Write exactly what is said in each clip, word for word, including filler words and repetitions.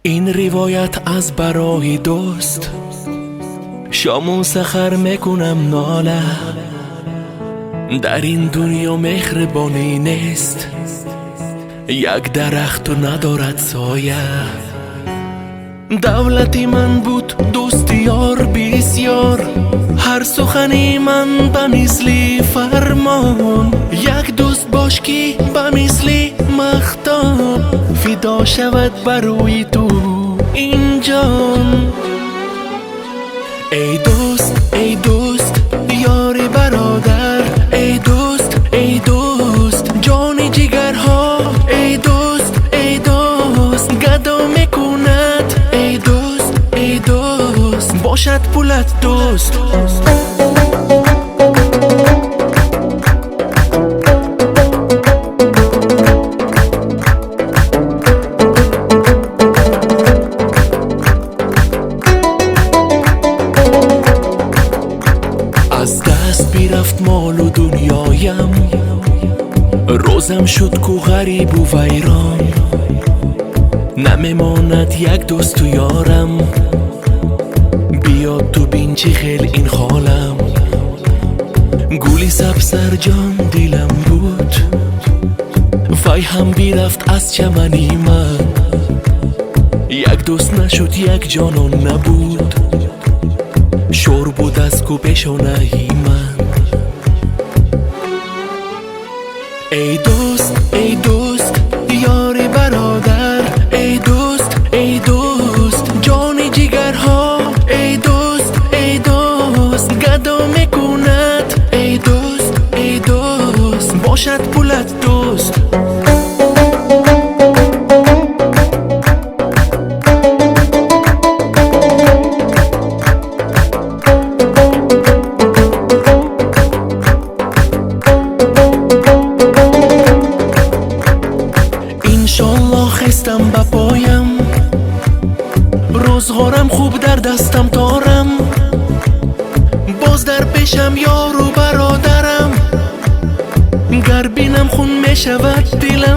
این روایت از برای دوست، شام و سحر میکنم ناله. در این دنیا مهربانی نیست، یک درخت ندارد سایه. دولتی من بود دوست یار بسیار، هر سخنی من به مثلی فرمان. یک دوست باش که به مثلی مختار، فدا شود برای تو این جان. ای دوست ای دوست یار برادر، ای دوست ای دوست جان جگرها، ای دوست ای دوست گدا میکند، ای دوست ای دوست باشد پولت دوست. از دست بیرفت مال و دنیایم، روزم شد کو غریب و ویران. نمیماند یک دوست و یارم، بیاد تو بین چی خیل این خالم. گولی سبزر جان دیلم بود، وای هم بیرفت از چمنی من. یک دوست نشد یک جانان نبود، شور بود از کو پیشانهی من. ای دوست ای دوست یار برادر، ای دوست ای دوست جان جگرها، ای دوست ای دوست گدا میکند، ای دوست ای دوست باشد پولت دوست. انشالله خستم با پایم، روزگارم خوب در دستم دارم. باز در پیشم یار و برادرم، گر بینم خون میشود دلم.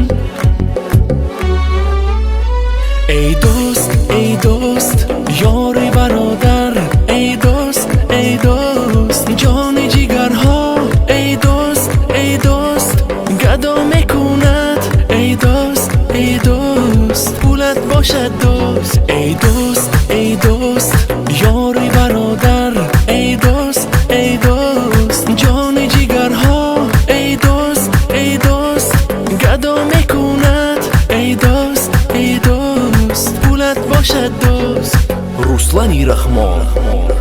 ای دوست ای دوست یار برادر، ای دوست ای دوست جان جگرها، ای دوست ای دوست گدا میکند، ای دوست ای دوست پولت باشد دوست. ای دوست ای دوست یار برادر، ای دوست ای دوست جان جگرها، ای دوست ای دوست گدا میکند، ای دوست ای دوست پولت باشد دوست. Руслан Ирахмон.